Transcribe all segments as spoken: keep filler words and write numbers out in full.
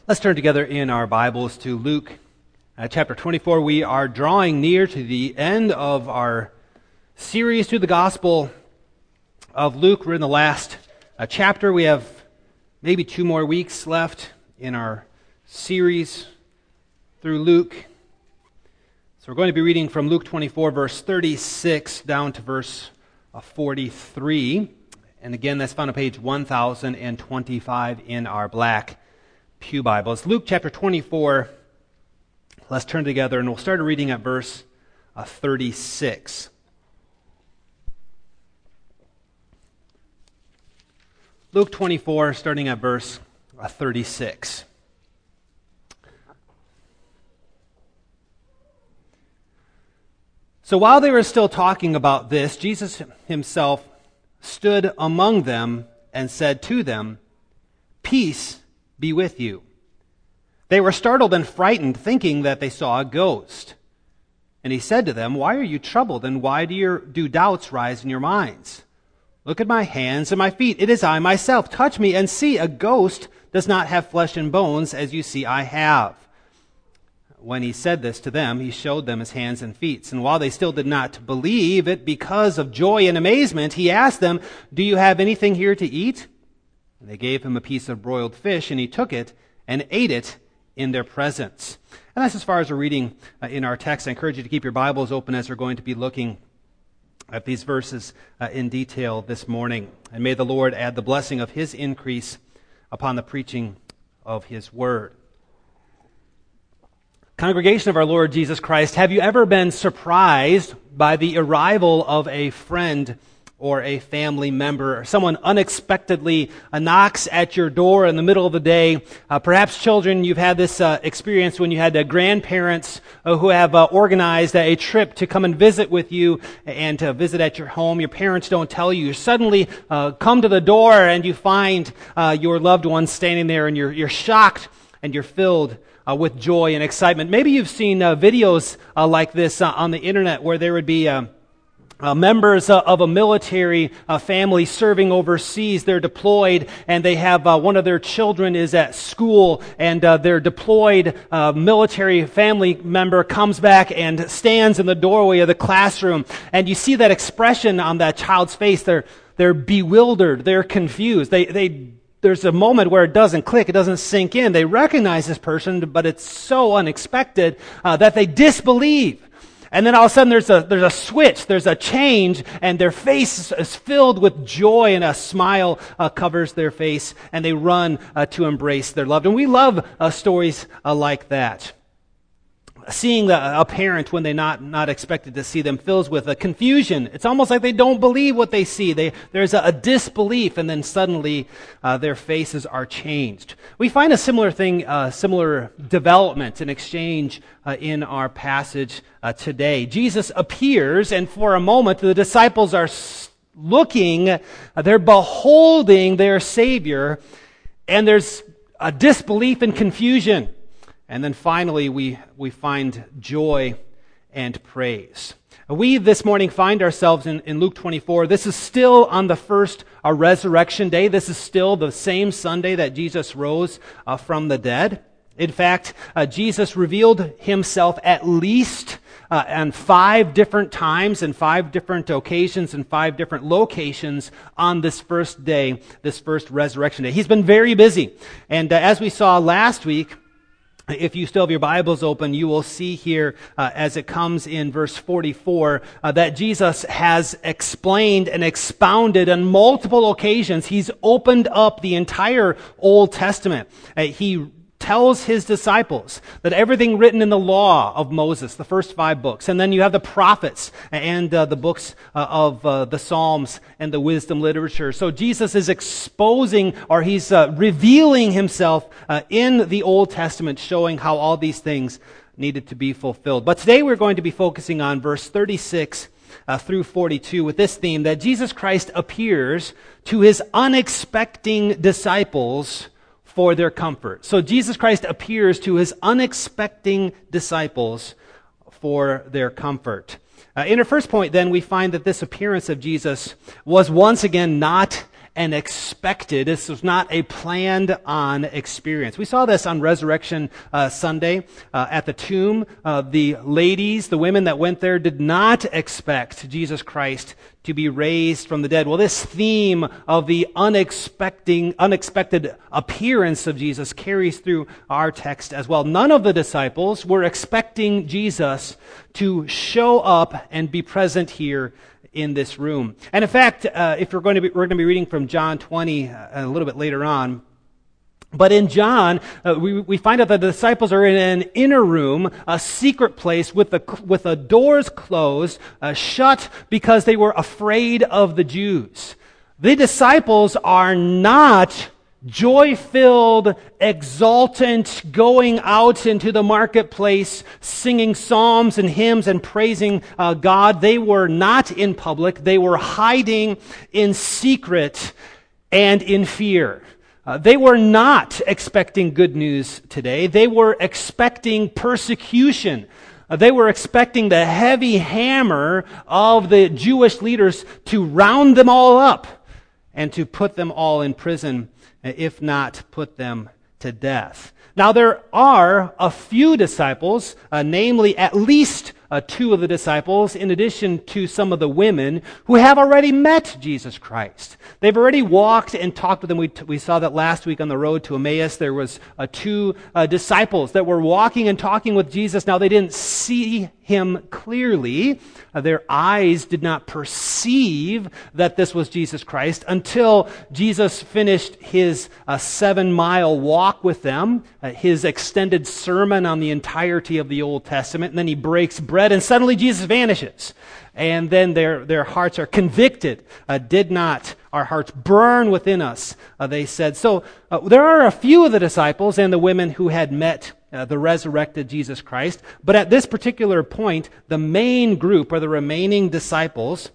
Let's turn together in our Bibles to Luke uh, chapter twenty-four. We are drawing near to the end of our series through the Gospel of Luke. We're in the last uh, chapter. We have maybe two more weeks left in our series through Luke. So we're going to be reading from Luke twenty-four, verse thirty-six down to verse uh, forty-three. And again, that's found on page one thousand twenty-five in our black Pew Bibles. Luke chapter twenty-four. Let's turn together and we'll start reading at verse uh, thirty-six. Luke twenty-four, starting at verse uh, thirty-six. So while they were still talking about this, Jesus himself stood among them and said to them, "Peace be with you." They were startled and frightened, thinking that they saw a ghost. And he said to them, "Why are you troubled, and why do your do doubts rise in your minds? Look at my hands and my feet. It is I myself. Touch me and see. A ghost does not have flesh and bones, as you see I have." When he said this to them, he showed them his hands and feet. And while they still did not believe it because of joy and amazement, he asked them, "Do you have anything here to eat?" And they gave him a piece of broiled fish, and he took it and ate it in their presence. And that's as far as we're reading uh, in our text. I encourage you to keep your Bibles open as we're going to be looking at these verses uh, in detail this morning. And may the Lord add the blessing of his increase upon the preaching of his word. Congregation of our Lord Jesus Christ, have you ever been surprised by the arrival of a friend or a family member? Someone unexpectedly uh, knocks at your door in the middle of the day. Uh, perhaps children, you've had this uh, experience when you had uh, grandparents uh, who have uh, organized a trip to come and visit with you and to visit at your home. Your parents don't tell you. You suddenly uh, come to the door and you find uh, your loved one standing there, and you're, you're shocked and you're filled Uh, with joy and excitement. Maybe you've seen uh, videos uh, like this uh, on the internet where there would be uh, uh, members uh, of a military uh, family serving overseas. They're deployed, and they have uh, one of their children is at school, and uh, their deployed uh, military family member comes back and stands in the doorway of the classroom, and you see that expression on that child's face. They're they're bewildered. They're confused. They they. There's a moment where it doesn't click, it doesn't sink in. They recognize this person, but it's so unexpected uh, that they disbelieve. And then all of a sudden there's a there's a switch, there's a change, and their face is filled with joy, and a smile uh, covers their face, and they run uh, to embrace their loved. And we love uh, stories uh, like that. Seeing the, a parent when they're not, not expected to see them fills with a confusion. It's almost like they don't believe what they see. They, there's a, a disbelief, and then suddenly uh, their faces are changed. We find a similar thing, uh, similar development and exchange uh, in our passage uh, today. Jesus appears, and for a moment the disciples are looking, uh, they're beholding their Savior, and there's a disbelief and confusion. And then finally, we, we find joy and praise. We this morning find ourselves in, in Luke twenty-four. This is still on the first uh, resurrection day. This is still the same Sunday that Jesus rose uh, from the dead. In fact, uh, Jesus revealed himself at least uh, on five different times and five different occasions and five different locations on this first day, this first resurrection day. He's been very busy. And uh, as we saw last week, if you still have your Bibles open, you will see here, uh, as it comes in verse forty-four, uh, that Jesus has explained and expounded on multiple occasions. He's opened up the entire Old Testament. Uh, he tells his disciples that everything written in the law of Moses, the first five books, and then you have the prophets and uh, the books uh, of uh, the Psalms and the wisdom literature. So Jesus is exposing, or he's uh, revealing himself uh, in the Old Testament, showing how all these things needed to be fulfilled. But today we're going to be focusing on verse thirty-six uh, through forty-two with this theme, that Jesus Christ appears to his unexpecting disciples for their comfort. So Jesus Christ appears to his unexpecting disciples for their comfort. Uh, in our first point, then, we find that this appearance of Jesus was once again not and expected. This was not a planned on experience. We saw this on Resurrection uh, Sunday uh, at the tomb. Uh, the ladies, the women that went there, did not expect Jesus Christ to be raised from the dead. Well, this theme of the unexpected, unexpected appearance of Jesus carries through our text as well. None of the disciples were expecting Jesus to show up and be present here in this room. And in fact, uh, if we're going to be, we're going to be reading from John twenty uh, a little bit later on. But in John, uh, we, we find out that the disciples are in an inner room, a secret place with the with the doors closed, uh, shut, because they were afraid of the Jews. The disciples are not joy-filled, exultant, going out into the marketplace, singing psalms and hymns and praising uh, God. They were not in public. They were hiding in secret and in fear. Uh, they were not expecting good news today. They were expecting persecution. Uh, they were expecting the heavy hammer of the Jewish leaders to round them all up and to put them all in prison, if not put them to death. Now, there are a few disciples, uh, namely at least uh, two of the disciples, in addition to some of the women, who have already met Jesus Christ. They've already walked and talked with him. We, t- we saw that last week on the road to Emmaus. There was uh, two uh, disciples that were walking and talking with Jesus. Now, they didn't see him clearly. Uh, their eyes did not perceive that this was Jesus Christ until Jesus finished his uh, seven-mile walk with them, uh, his extended sermon on the entirety of the Old Testament, and then he breaks bread, and suddenly Jesus vanishes. And then their, their hearts are convicted. Uh, did not our hearts burn within us, uh, they said. So uh, there are a few of the disciples and the women who had met Uh, the resurrected Jesus Christ. But at this particular point, the main group, or the remaining disciples,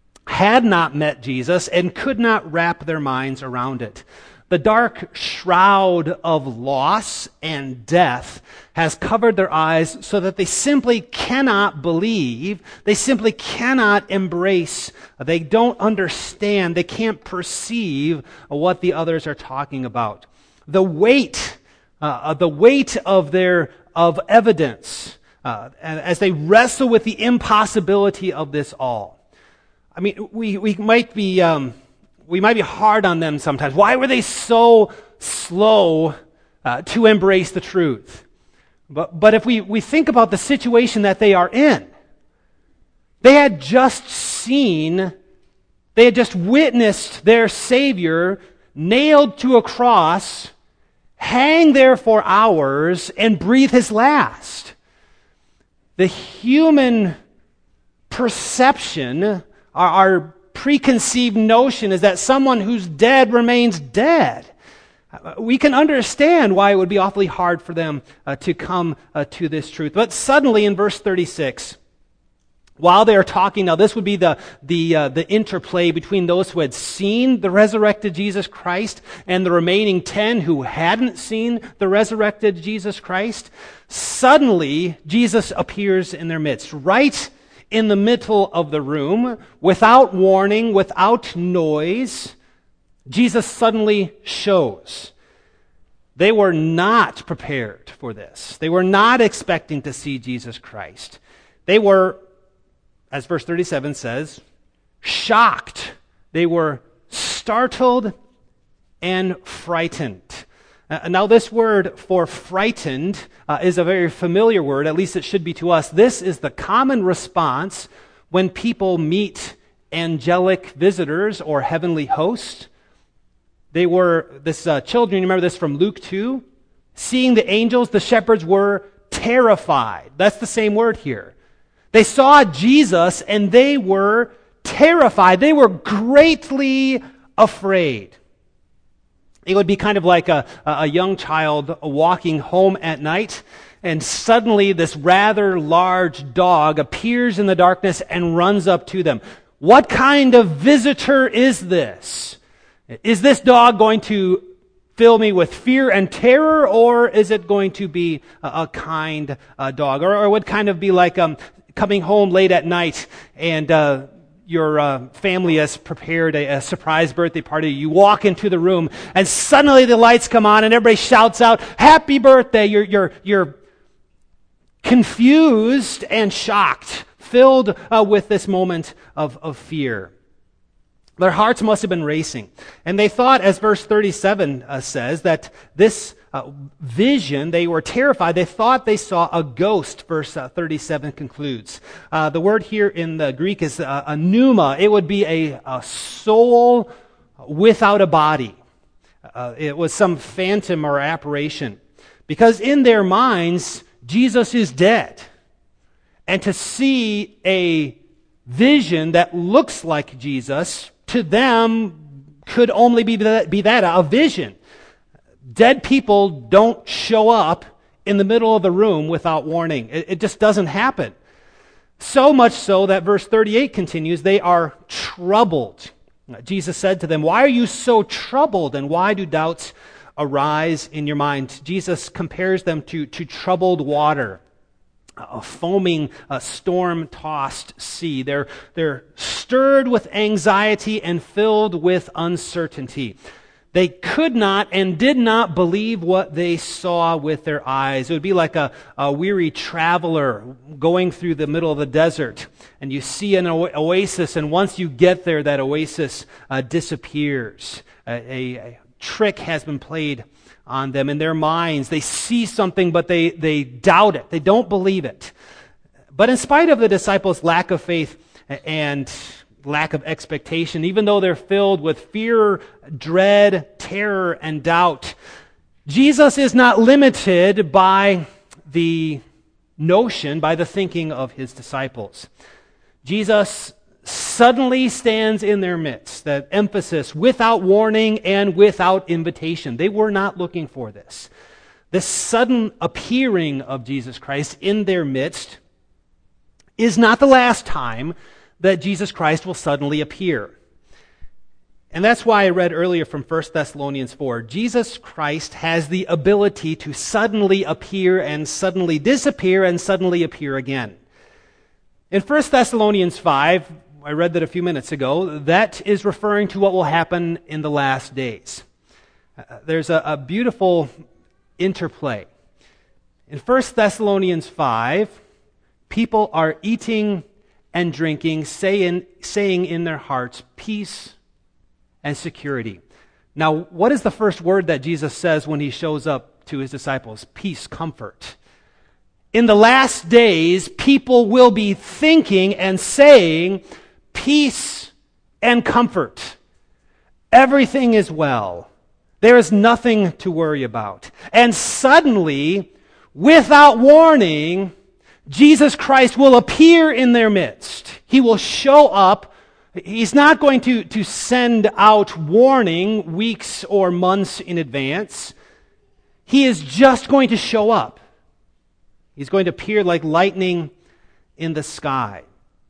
had not met Jesus and could not wrap their minds around it. The dark shroud of loss and death has covered their eyes so that they simply cannot believe, they simply cannot embrace, they don't understand, they can't perceive what the others are talking about. The weight Uh, the weight of their of evidence uh, as they wrestle with the impossibility of this all. I mean, we we might be um, we might be hard on them sometimes. Why were they so slow uh, to embrace the truth? But but if we we think about the situation that they are in, they had just seen, they had just witnessed their Savior nailed to a cross, hang there for hours, and breathe his last. The human perception, our, our preconceived notion, is that someone who's dead remains dead. We can understand why it would be awfully hard for them uh, to come uh, to this truth. But suddenly in verse thirty-six, while they are talking, now this would be the the uh, the interplay between those who had seen the resurrected Jesus Christ and the remaining ten who hadn't seen the resurrected Jesus Christ. Suddenly, Jesus appears in their midst, right in the middle of the room, without warning, without noise. Jesus suddenly shows. They were not prepared for this. They were not expecting to see Jesus Christ. They were, as verse thirty-seven says, shocked. They were startled and frightened. Uh, now, this word for frightened uh, is a very familiar word, at least it should be to us. This is the common response when people meet angelic visitors or heavenly hosts. They were, this uh, children, you remember this from Luke two? Seeing the angels, the shepherds were terrified. That's the same word here. They saw Jesus and they were terrified. They were greatly afraid. It would be kind of like a, a young child walking home at night, and suddenly this rather large dog appears in the darkness and runs up to them. What kind of visitor is this? Is this dog going to fill me with fear and terror, or is it going to be a, a kind uh, dog? Or, or it would kind of be like um, coming home late at night and uh, your uh, family has prepared a, a surprise birthday party. You walk into the room, and suddenly the lights come on, and everybody shouts out, "Happy birthday!" You're you're you're confused and shocked, filled uh, with this moment of, of fear. Their hearts must have been racing. And they thought, as verse thirty-seven uh, says, that this uh, vision, they were terrified. They thought they saw a ghost, verse uh, thirty-seven concludes. Uh, the word here in the Greek is uh, a pneuma. It would be a, a soul without a body. Uh, it was some phantom or apparition. Because in their minds, Jesus is dead. And to see a vision that looks like Jesus, to them, could only be that, be that, a vision. Dead people don't show up in the middle of the room without warning. It, it just doesn't happen. So much so that verse thirty-eight continues, they are troubled. Jesus said to them, "Why are you so troubled, and why do doubts arise in your mind?" Jesus compares them to, to troubled water, a foaming, a storm-tossed sea. They're, they're stirred with anxiety and filled with uncertainty. They could not and did not believe what they saw with their eyes. It would be like a, a weary traveler going through the middle of the desert, and you see an oasis, and once you get there, that oasis uh, disappears. A, a, a trick has been played on them in their minds. They see something, but they, they doubt it. They don't believe it. But in spite of the disciples' lack of faith and lack of expectation, even though they're filled with fear, dread, terror, and doubt, Jesus is not limited by the notion, by the thinking of his disciples. Jesus suddenly stands in their midst. That emphasis, without warning and without invitation. They were not looking for this. This sudden appearing of Jesus Christ in their midst is not the last time that Jesus Christ will suddenly appear. And that's why I read earlier from First Thessalonians four. Jesus Christ has the ability to suddenly appear and suddenly disappear and suddenly appear again. In First Thessalonians five, I read that a few minutes ago, that is referring to what will happen in the last days. Uh, there's a, a beautiful interplay. In First Thessalonians five, people are eating and drinking, saying, saying in their hearts, peace and security. Now, what is the first word that Jesus says when he shows up to his disciples? Peace, comfort. In the last days, people will be thinking and saying, peace and comfort. Everything is well. There is nothing to worry about. And suddenly, without warning, Jesus Christ will appear in their midst. He will show up. He's not going to, to send out warning weeks or months in advance. He is just going to show up. He's going to appear like lightning in the sky.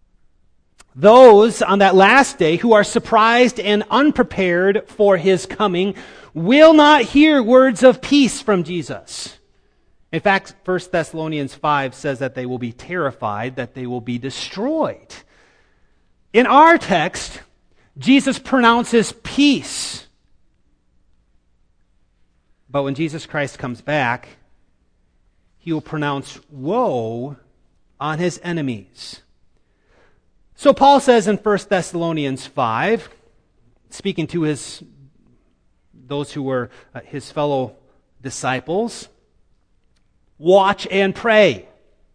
Those on that last day who are surprised and unprepared for his coming will not hear words of peace from Jesus. In fact, First Thessalonians five says that they will be terrified, that they will be destroyed. In our text, Jesus pronounces peace. But when Jesus Christ comes back, he will pronounce woe on his enemies. So Paul says in First Thessalonians five, speaking to his those who were uh, his fellow disciples, watch and pray.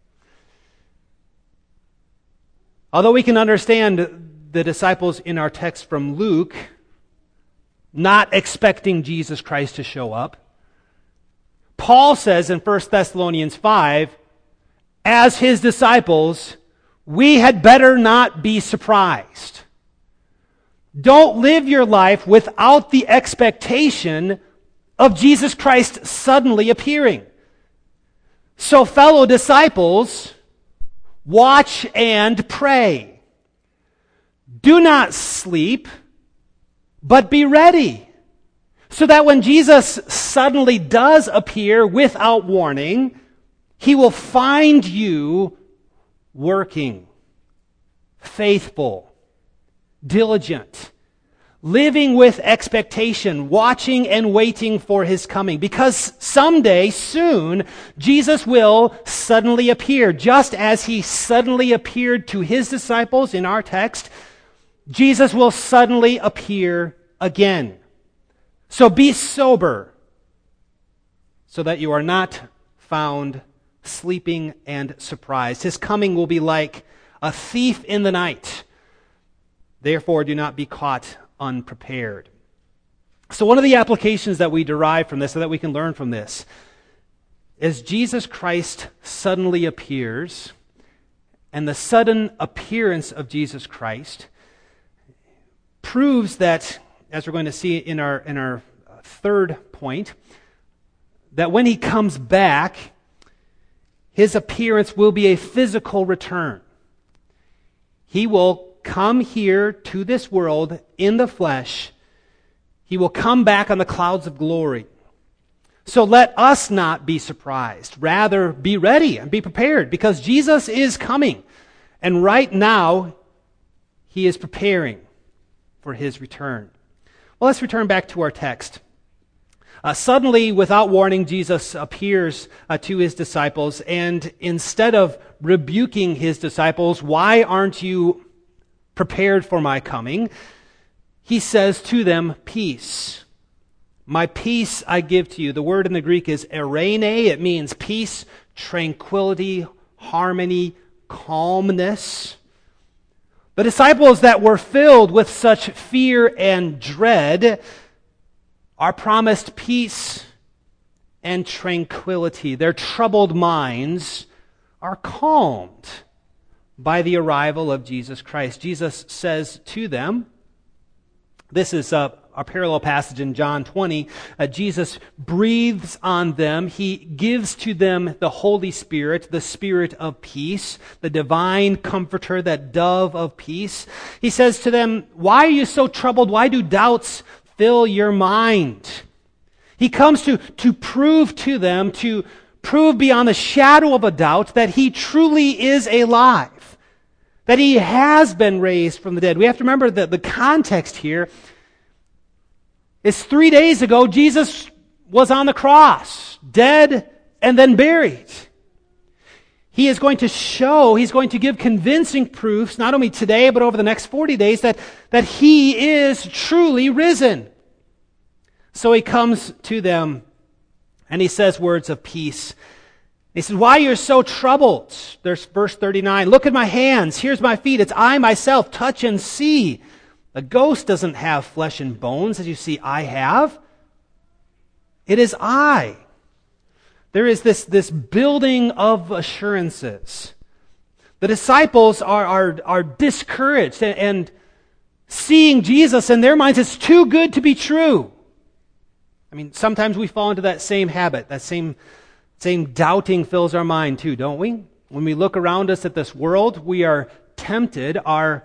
Although we can understand the disciples in our text from Luke not expecting Jesus Christ to show up, Paul says in First Thessalonians five, as his disciples, we had better not be surprised. Don't live your life without the expectation of Jesus Christ suddenly appearing. So, fellow disciples, watch and pray. Do not sleep, but be ready, so that when Jesus suddenly does appear without warning, he will find you working, faithful, diligent, living with expectation, watching and waiting for his coming. Because someday, soon, Jesus will suddenly appear. Just as he suddenly appeared to his disciples in our text, Jesus will suddenly appear again. So be sober, so that you are not found sleeping and surprised. His coming will be like a thief in the night. Therefore, do not be caught unprepared. So one of the applications that we derive from this, or that we can learn from this, is Jesus Christ suddenly appears, and the sudden appearance of Jesus Christ proves that, as we're going to see in our in our third point, that when he comes back, his appearance will be a physical return. He will come here to this world in the flesh. He will come back on the clouds of glory. So let us not be surprised. Rather, be ready and be prepared, because Jesus is coming. And right now, he is preparing for his return. Well, let's return back to our text. Uh, suddenly, without warning, Jesus appears uh, to his disciples, and instead of rebuking his disciples, "Why aren't you prepared for my coming?" he says to them, "Peace. My peace I give to you." The word in the Greek is eirene. It means peace, tranquility, harmony, calmness. The disciples that were filled with such fear and dread are promised peace and tranquility. Their troubled minds are calmed by the arrival of Jesus Christ. Jesus says to them, this is a, a parallel passage in John twenty, uh, Jesus breathes on them. He gives to them the Holy Spirit, the Spirit of peace, the divine comforter, that dove of peace. He says to them, "Why are you so troubled? Why do doubts fill your mind?" He comes to, to prove to them, to prove beyond the shadow of a doubt that he truly is alive, that he has been raised from the dead. We have to remember that the context here is three days ago, Jesus was on the cross, dead and then buried. He is going to show, he's going to give convincing proofs, not only today, but over the next forty days, that, that he is truly risen. So he comes to them and he says words of peace. He says, "Why are you so troubled?" There's verse thirty-nine. "Look at my hands. Here's my feet. It's I myself. Touch and see. A ghost doesn't have flesh and bones, as you see I have. It is I." There is this, this building of assurances. The disciples are, are, are discouraged, and, and seeing Jesus in their minds is too good to be true. I mean, sometimes we fall into that same habit, that same, same doubting fills our mind too, don't we? When we look around us at this world, we are tempted, our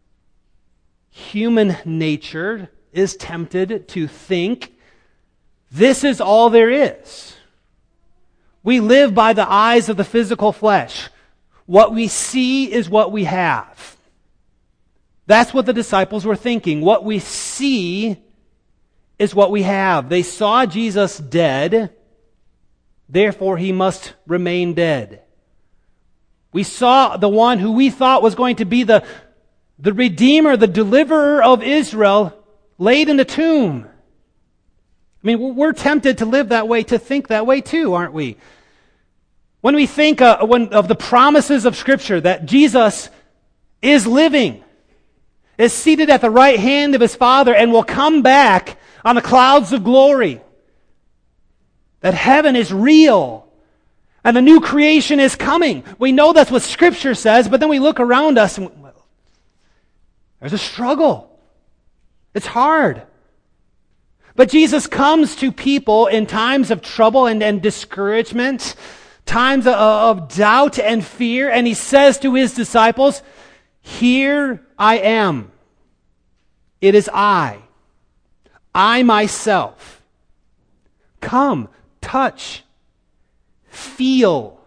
human nature is tempted to think this is all there is. We live by the eyes of the physical flesh. What we see is what we have. That's what the disciples were thinking. What we see is what we have. They saw Jesus dead, therefore he must remain dead. We saw the one who we thought was going to be the, the Redeemer, the deliverer of Israel, laid in a tomb. I mean, we're tempted to live that way, to think that way too, aren't we? When we think uh, when, of the promises of Scripture that Jesus is living, is seated at the right hand of his Father, and will come back on the clouds of glory, that heaven is real, and the new creation is coming. We know that's what Scripture says, but then we look around us and well, there's a struggle. It's hard. But Jesus comes to people in times of trouble and, and discouragement, times of, of doubt and fear, and he says to his disciples, "Here I am. It is I. I myself. Come, touch, feel,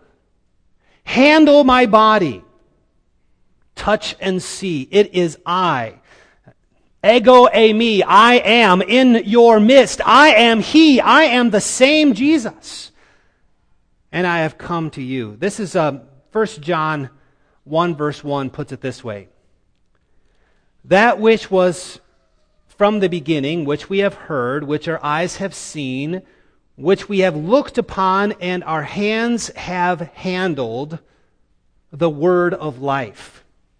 handle my body. Touch and see. It is I." Ego eimi, I am in your midst. I am He. I am the same Jesus. And I have come to you. This is uh, First John one verse one puts it this way. That which was from the beginning, which we have heard, which our eyes have seen, which we have looked upon, and our hands have handled, the word of life.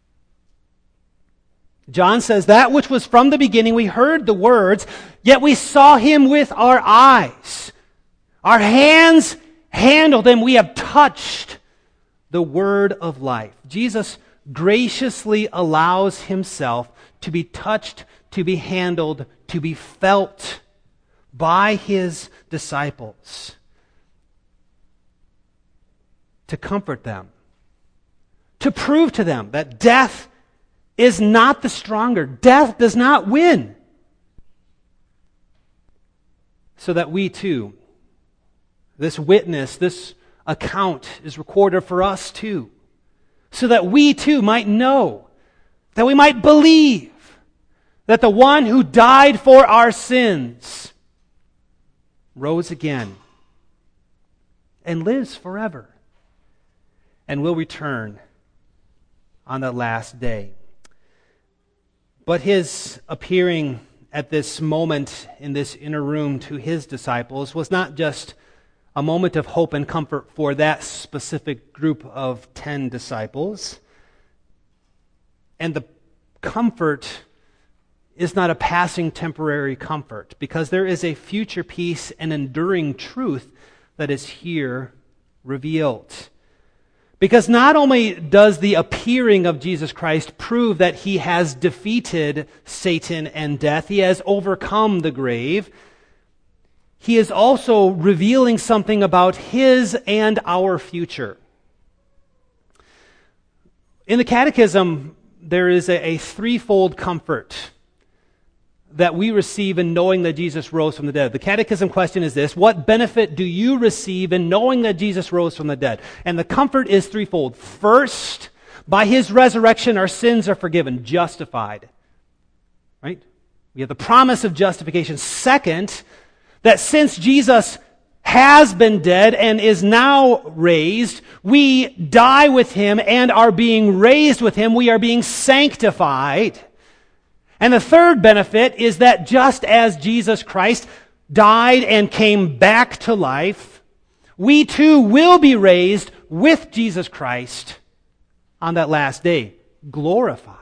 John says, that which was from the beginning, we heard the words, yet we saw Him with our eyes. Our hands handled Him. We have touched the word of life. Jesus graciously allows Himself to be touched, to be handled, to be felt by His disciples, to comfort them, to prove to them that death is not the stronger. Death does not win. So that we too, this witness, this account is recorded for us too. So that we too might know, that we might believe that the one who died for our sins rose again and lives forever and will return on the last day. But His appearing at this moment in this inner room to His disciples was not just a moment of hope and comfort for that specific group of ten disciples. And the comfort is not a passing temporary comfort, because there is a future peace and enduring truth that is here revealed. Because not only does the appearing of Jesus Christ prove that He has defeated Satan and death, He has overcome the grave, He is also revealing something about His and our future. In the Catechism, there is a, a threefold comfort that we receive in knowing that Jesus rose from the dead. The Catechism question is this: what benefit do you receive in knowing that Jesus rose from the dead? And the comfort is threefold. First, by His resurrection, our sins are forgiven, justified. Right? We have the promise of justification. Second, that since Jesus has been dead and is now raised, we die with Him and are being raised with Him. We are being sanctified. And the third benefit is that just as Jesus Christ died and came back to life, we too will be raised with Jesus Christ on that last day, glorified.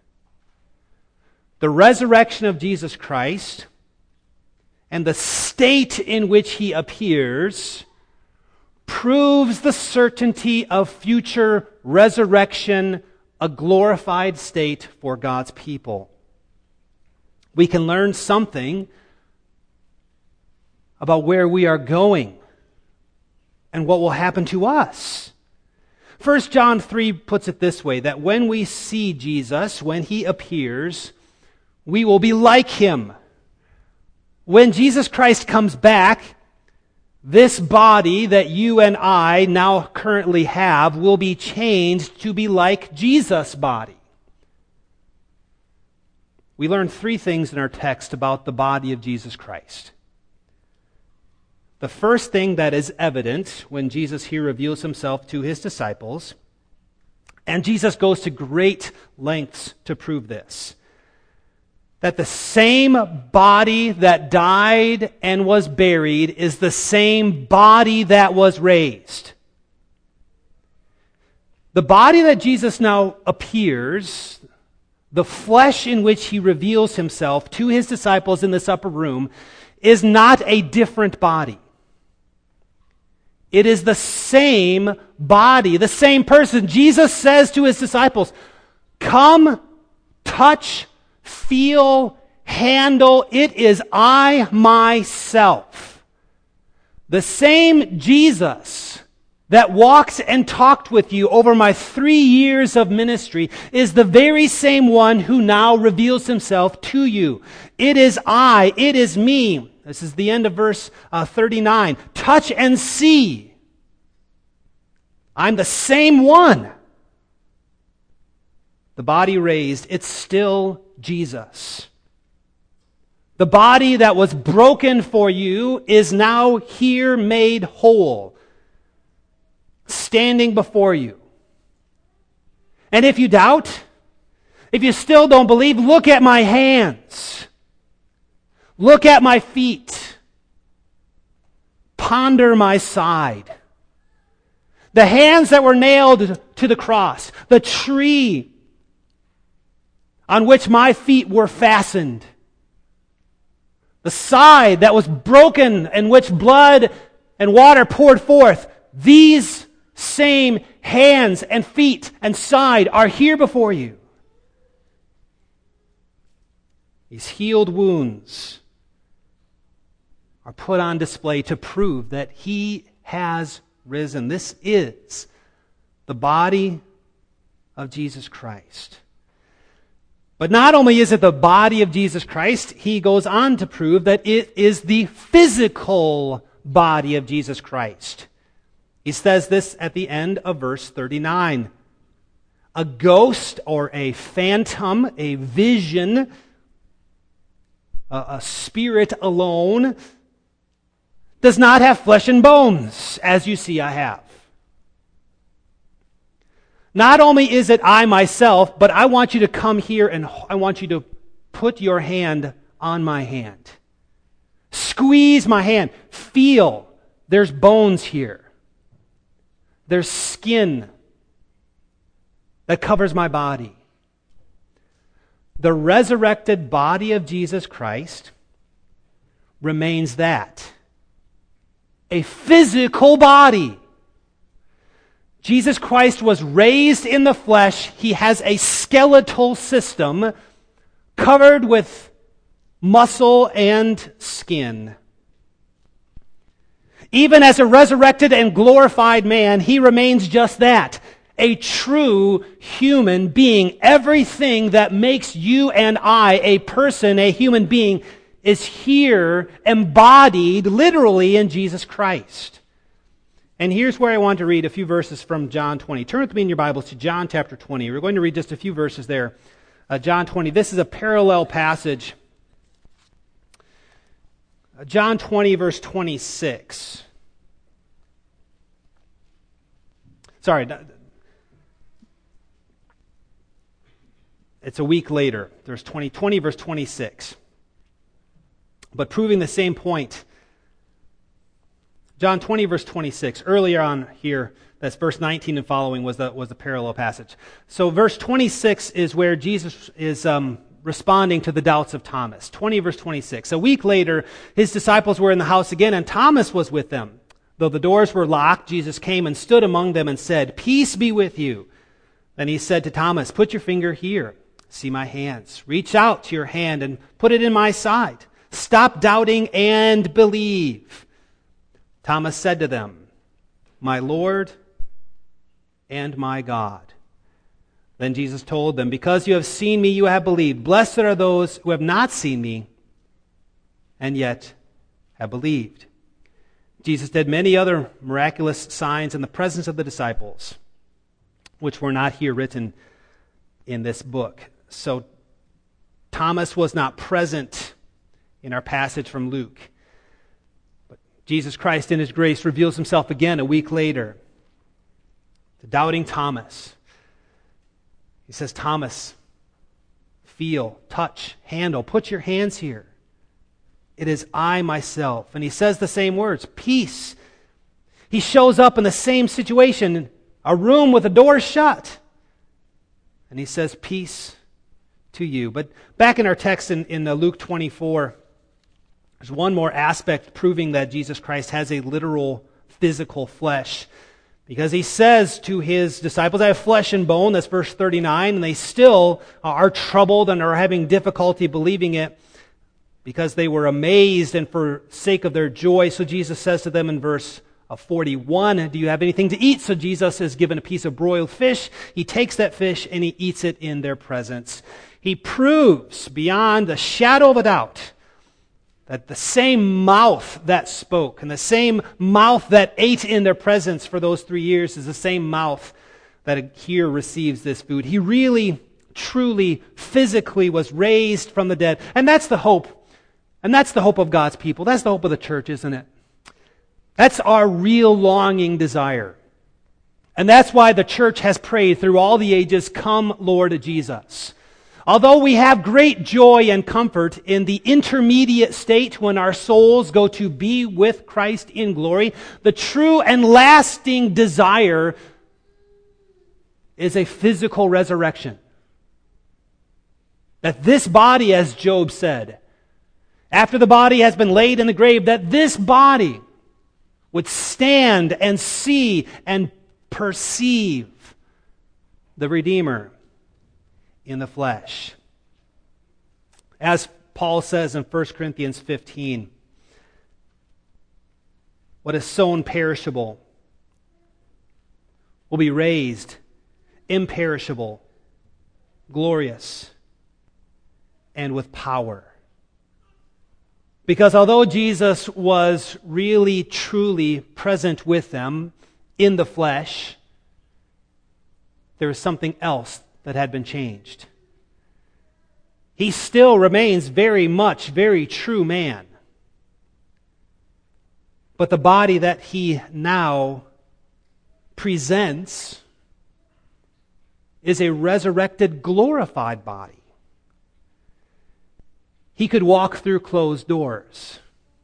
The resurrection of Jesus Christ and the state in which He appears proves the certainty of future resurrection, a glorified state for God's people. We can learn something about where we are going and what will happen to us. First John three puts it this way, that when we see Jesus, when He appears, we will be like Him. When Jesus Christ comes back, this body that you and I now currently have will be changed to be like Jesus' body. We learn three things in our text about the body of Jesus Christ. The first thing that is evident when Jesus here reveals Himself to His disciples, and Jesus goes to great lengths to prove this, that the same body that died and was buried is the same body that was raised. The body that Jesus now appears, the flesh in which He reveals Himself to His disciples in this upper room, is not a different body. It is the same body, the same person. Jesus says to His disciples, come, touch, feel, handle. It is I myself. The same Jesus that walked and talked with you over my three years of ministry is the very same one who now reveals Himself to you. It is I, it is me. This is the end of verse uh, thirty-nine. Touch and see. I'm the same one. The body raised, it's still Jesus. The body that was broken for you is now here made whole, standing before you. And if you doubt, if you still don't believe, look at my hands. Look at my feet. Ponder my side. The hands that were nailed to the cross, the tree on which my feet were fastened, the side that was broken in which blood and water poured forth, these same hands and feet and side are here before you. These healed wounds are put on display to prove that He has risen. This is the body of Jesus Christ. But not only is it the body of Jesus Christ, he goes on to prove that it is the physical body of Jesus Christ. He says this at the end of verse thirty-nine. A ghost or a phantom, a vision, a, a spirit alone, does not have flesh and bones, as you see I have. Not only is it I myself, but I want you to come here and I want you to put your hand on my hand. Squeeze my hand. Feel. There's bones here. There's skin that covers my body. The resurrected body of Jesus Christ remains that. A physical body. Jesus Christ was raised in the flesh. He has a skeletal system covered with muscle and skin. Even as a resurrected and glorified man, he remains just that, a true human being. Everything that makes you and I a person, a human being, is here embodied literally in Jesus Christ. And here's where I want to read a few verses from John twenty. Turn with me in your Bibles to John chapter twenty. We're going to read just a few verses there. Uh, John twenty. This is a parallel passage. Uh, John twenty, verse twenty-six. Sorry. It's a week later. There's twenty, twenty, verse twenty-six. But proving the same point. John twenty, verse twenty-six. Earlier on here, that's verse nineteen and following, was the, was the parallel passage. So verse twenty-six is where Jesus is um, responding to the doubts of Thomas. twenty, verse twenty-six. A week later, his disciples were in the house again, and Thomas was with them. Though the doors were locked, Jesus came and stood among them and said, "Peace be with you." Then he said to Thomas, "Put your finger here. See my hands. Reach out to your hand and put it in my side. Stop doubting and believe." Thomas said to them, "My Lord and my God." Then Jesus told them, "Because you have seen me, you have believed. Blessed are those who have not seen me and yet have believed." Jesus did many other miraculous signs in the presence of the disciples, which were not here written in this book. So Thomas was not present in our passage from Luke. Jesus Christ in His grace reveals Himself again a week later to doubting Thomas. He says, "Thomas, feel, touch, handle, put your hands here. It is I myself." And He says the same words, "Peace." He shows up in the same situation, a room with the door shut. And He says, "Peace to you." But back in our text in, in Luke twenty-four, there's one more aspect proving that Jesus Christ has a literal physical flesh. Because He says to His disciples, "I have flesh and bone." That's verse thirty-nine. And they still are troubled and are having difficulty believing it because they were amazed and for sake of their joy. So Jesus says to them in verse forty-one, "Do you have anything to eat?" So Jesus is given a piece of broiled fish. He takes that fish and He eats it in their presence. He proves beyond a shadow of a doubt that the same mouth that spoke and the same mouth that ate in their presence for those three years is the same mouth that here receives this food. He really, truly, physically was raised from the dead. And that's the hope And that's the hope of God's people. That's the hope of the church, isn't it? That's our real longing desire. And that's why the church has prayed through all the ages, "Come, Lord Jesus." Although we have great joy and comfort in the intermediate state when our souls go to be with Christ in glory, the true and lasting desire is a physical resurrection. That this body, as Job said, after the body has been laid in the grave, that this body would stand and see and perceive the Redeemer in the flesh. As Paul says in First Corinthians fifteen, what is sown perishable will be raised imperishable, glorious, and with power. Because although Jesus was really, truly present with them in the flesh, there was something else that had been changed. He still remains very much, very true man. But the body that he now presents is a resurrected, glorified body. He could walk through closed doors.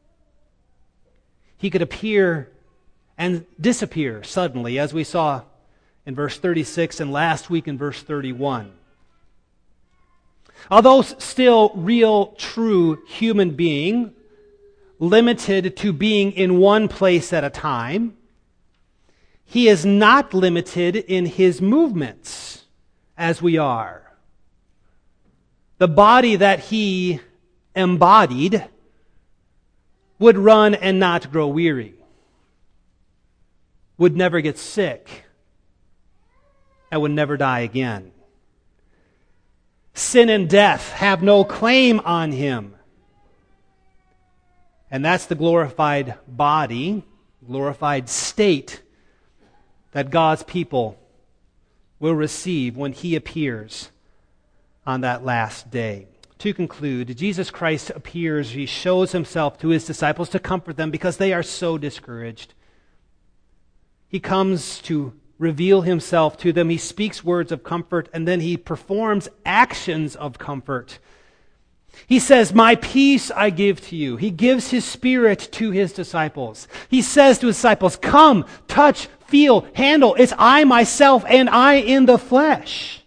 He could appear and disappear suddenly, as we saw in verse thirty-six and last week in verse thirty-one. Although still real, true human being, limited to being in one place at a time, he is not limited in his movements as we are. The body that he embodied would run and not grow weary, would never get sick, and would never die again. Sin and death have no claim on him. And that's the glorified body, glorified state that God's people will receive when he appears on that last day. To conclude, Jesus Christ appears, he shows himself to his disciples to comfort them because they are so discouraged. He comes to reveal himself to them. He speaks words of comfort, and then he performs actions of comfort. He says, "My peace I give to you." He gives his Spirit to his disciples. He says to his disciples, "Come, touch, feel, handle. It's I myself and I in the flesh."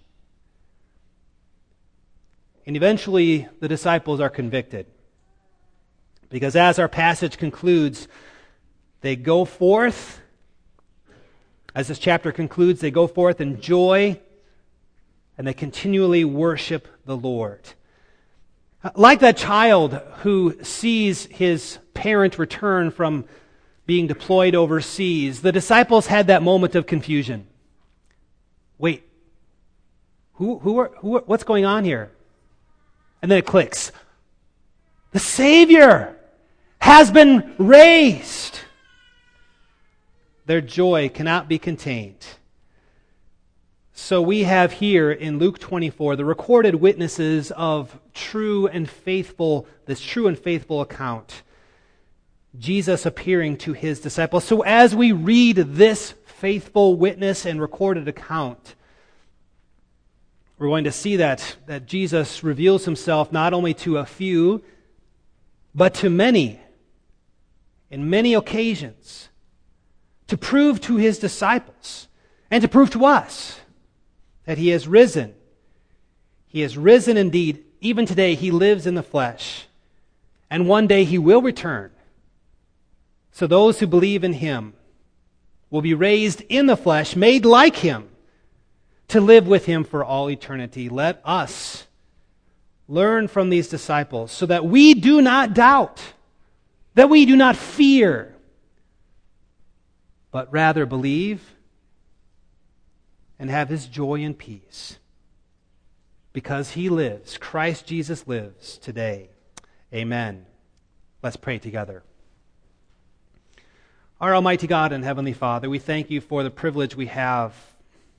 And eventually the disciples are convicted. Because as our passage concludes, they go forth, as this chapter concludes, they go forth in joy and they continually worship the Lord. Like that child who sees his parent return from being deployed overseas, the disciples had that moment of confusion. Wait, who, who are, who are, what's going on here? And then it clicks. The Savior has been raised. Their joy cannot be contained. So we have here in Luke twenty-four the recorded witnesses of true and faithful, this true and faithful account. Jesus appearing to his disciples. So as we read this faithful witness and recorded account, we're going to see that, that Jesus reveals himself not only to a few, but to many, in many occasions, to prove to his disciples and to prove to us that he has risen. He has risen indeed. Even today, he lives in the flesh. And one day he will return. So those who believe in him will be raised in the flesh, made like him, to live with him for all eternity. Let us learn from these disciples so that we do not doubt, that we do not fear, but rather believe and have his joy and peace. Because he lives, Christ Jesus lives today. Amen. Let's pray together. Our Almighty God and Heavenly Father, we thank you for the privilege we have,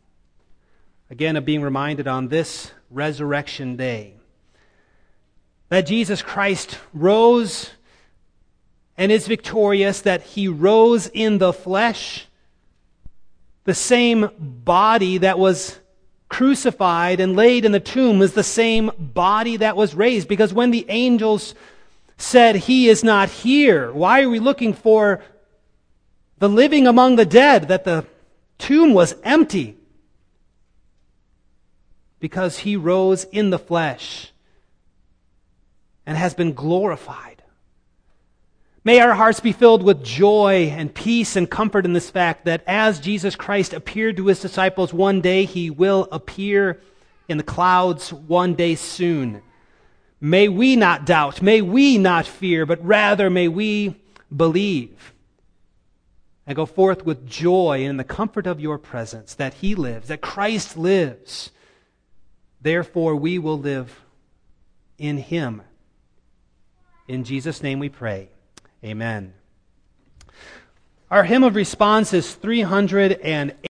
again, of being reminded on this resurrection day that Jesus Christ rose and is victorious, that he rose in the flesh, the same body that was crucified and laid in the tomb is the same body that was raised. Because when the angels said, he is not here, why are we looking for the living among the dead? That the tomb was empty. Because he rose in the flesh and has been glorified. May our hearts be filled with joy and peace and comfort in this fact that as Jesus Christ appeared to his disciples one day, he will appear in the clouds one day soon. May we not doubt, may we not fear, but rather may we believe and go forth with joy in the comfort of your presence, that he lives, that Christ lives. Therefore, we will live in him. In Jesus' name we pray. Amen. Our hymn of response is three hundred eight.